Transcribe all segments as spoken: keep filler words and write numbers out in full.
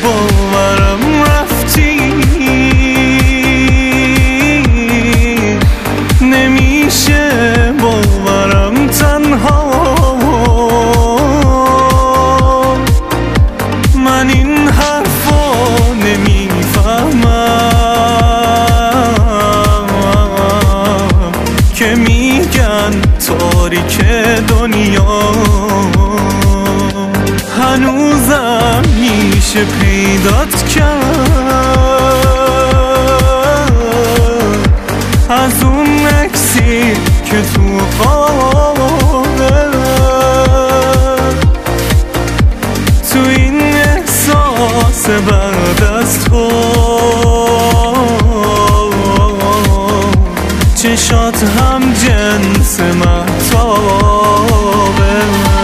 باورم رفتی، نمیشه باورم تنها. من این حرفا نمیفهمم که میگن تاریک دنیا، هنوزم میشه پیدات کرد از اون عکسی که تو خوابه. تو این احساس بعد از تو چشات هم جنس مهتابه.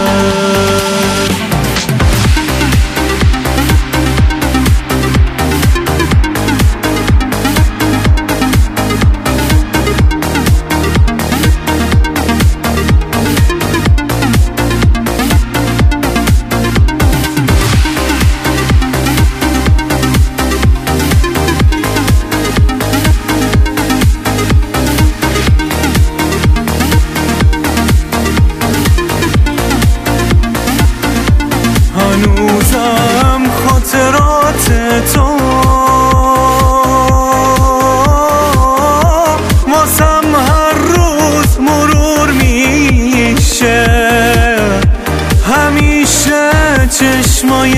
هنوزم خاطرات تو واسم هر روز مرور میشه، همیشه چشمای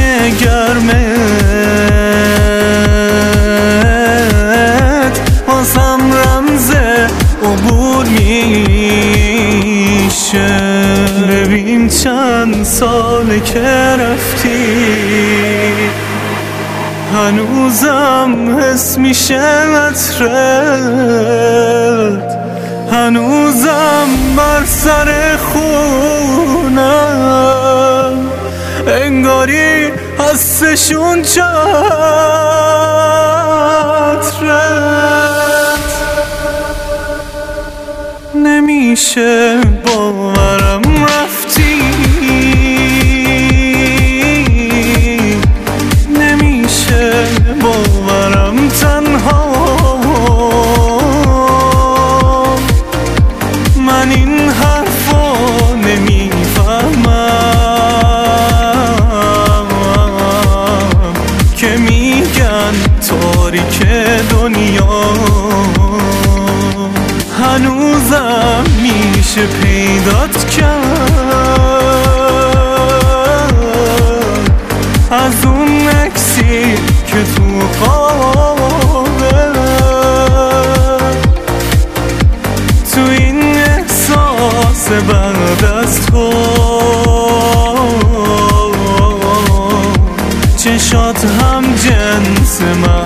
گرمت واسم رمز عبور میشه. ببین چند ساله که رفتی، هنوزم حس میشه عطرت، هنوزم بر سر خونم انگاری هستشون چترت. نمیشه باورم رفتی، نمیشه باورم تنها. من این حرفا نمیفهمم که میگن تاریک دنیا، هنوزم میشه پیدات کرد از اون عکسی که تو خوابه. تو این احساس بعد از تو چشات هم جنس من